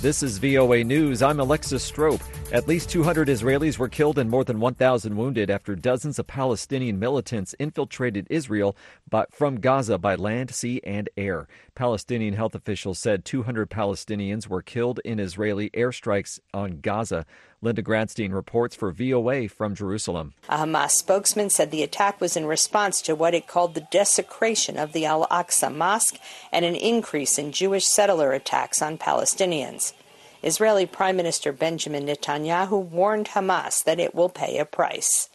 This is VOA News. I'm Alexis Strope. At least 200 Israelis were killed and more than 1,000 wounded after dozens of Palestinian militants infiltrated Israel from Gaza by land, sea, and air. Palestinian health officials said 200 Palestinians were killed in Israeli airstrikes on Gaza. Linda Gradstein reports for VOA from Jerusalem. A Hamas spokesman said the attack was in response to what it called the desecration of the Al-Aqsa Mosque and an increase in Jewish settler attacks on Palestinians. Israeli Prime Minister Benjamin Netanyahu warned Hamas that it will pay a price.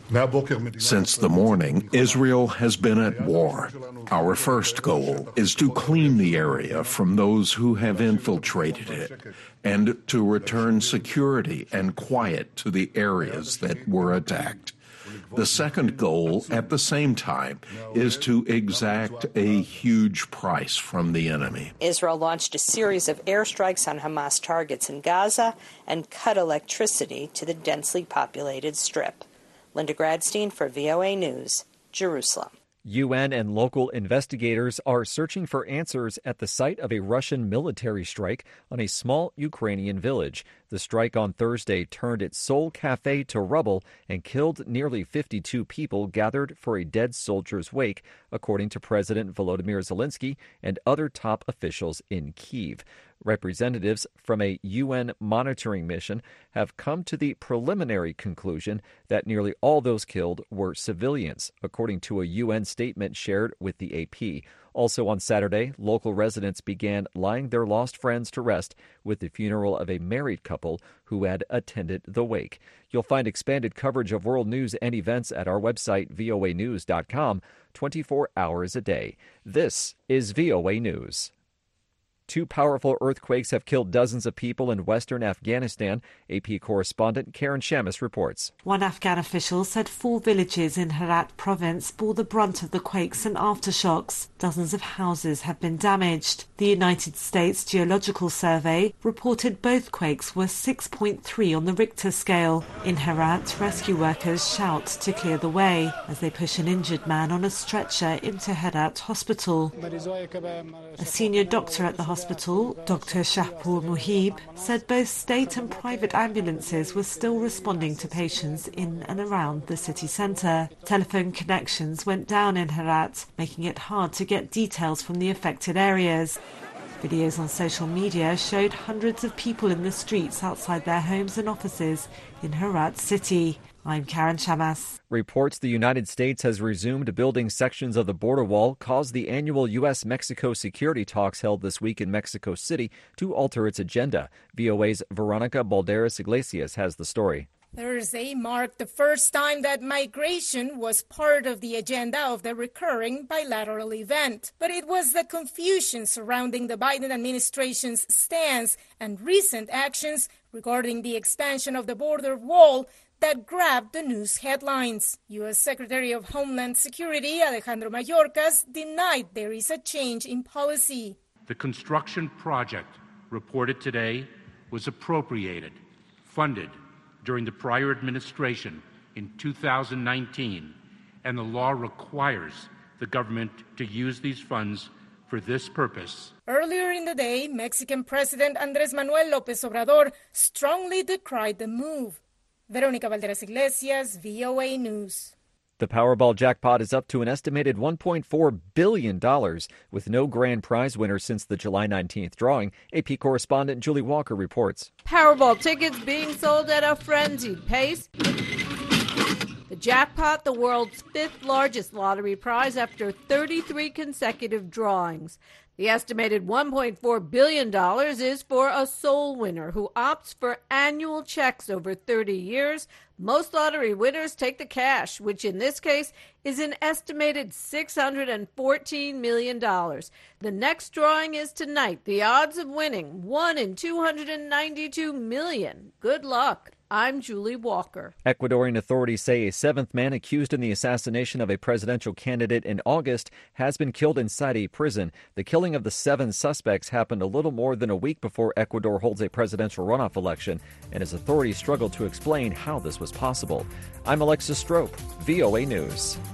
Since the morning, Israel has been at war. Our first goal is to clean the area from those who have infiltrated it and to return security and quiet to the areas that were attacked. The second goal, at the same time, is to exact a huge price from the enemy. Israel launched a series of airstrikes on Hamas targets in Gaza and cut electricity to the densely populated Strip. Linda Gradstein for VOA News, Jerusalem. UN and local investigators are searching for answers at the site of a Russian military strike on a small Ukrainian village. The strike on Thursday turned its sole cafe to rubble and killed nearly 52 people gathered for a dead soldier's wake, according to President Volodymyr Zelensky and other top officials in Kyiv. Representatives from a UN monitoring mission have come to the preliminary conclusion that nearly all those killed were civilians, according to a UN statement shared with the AP. Also on Saturday, local residents began laying their lost friends to rest with the funeral of a married couple who had attended the wake. You'll find expanded coverage of world news and events at our website, voanews.com, 24 hours a day. This is VOA News. Two powerful earthquakes have killed dozens of people in western Afghanistan. AP correspondent Karen Shamus reports. One Afghan official said 4 villages in Herat province bore the brunt of the quakes and aftershocks. Dozens of houses have been damaged. The United States Geological Survey reported both quakes were 6.3 on the Richter scale. In Herat, rescue workers shout to clear the way as they push an injured man on a stretcher into Herat Hospital. A senior doctor at the hospital, Dr. Shahpour Muhib, said both state and private ambulances were still responding to patients in and around the city centre. Telephone connections went down in Herat, making it hard to get details from the affected areas. Videos on social media showed hundreds of people in the streets outside their homes and offices in Herat city. I'm Karen Shamas. Reports the United States has resumed building sections of the border wall caused the annual U.S.-Mexico security talks held this week in Mexico City to alter its agenda. VOA's Veronica Balderas Iglesias has the story. Thursday marked the first time that migration was part of the agenda of the recurring bilateral event. But it was the confusion surrounding the Biden administration's stance and recent actions regarding the expansion of the border wall that grabbed the news headlines. U.S. Secretary of Homeland Security Alejandro Mayorkas denied there is a change in policy. The construction project reported today was appropriated, funded during the prior administration in 2019, and the law requires the government to use these funds for this purpose. Earlier in the day, Mexican President Andrés Manuel López Obrador strongly decried the move. Veronica Balderas Iglesias, VOA News. The Powerball jackpot is up to an estimated $1.4 billion, with no grand prize winner since the July 19th drawing. AP correspondent Julie Walker reports. Powerball tickets being sold at a frenzied pace. The jackpot, the world's 5th largest lottery prize after 33 consecutive drawings. The estimated $1.4 billion is for a sole winner who opts for annual checks over 30 years. Most lottery winners take the cash, which in this case is an estimated $614 million. The next drawing is tonight. The odds of winning, 1 in 292 million. Good luck. I'm Julie Walker. Ecuadorian authorities say a 7th man accused in the assassination of a presidential candidate in August has been killed inside a prison. The killing of the 7 suspects happened a little more than a week before Ecuador holds a presidential runoff election, and as authorities struggle to explain how this was possible. I'm Alexis Strope, VOA News.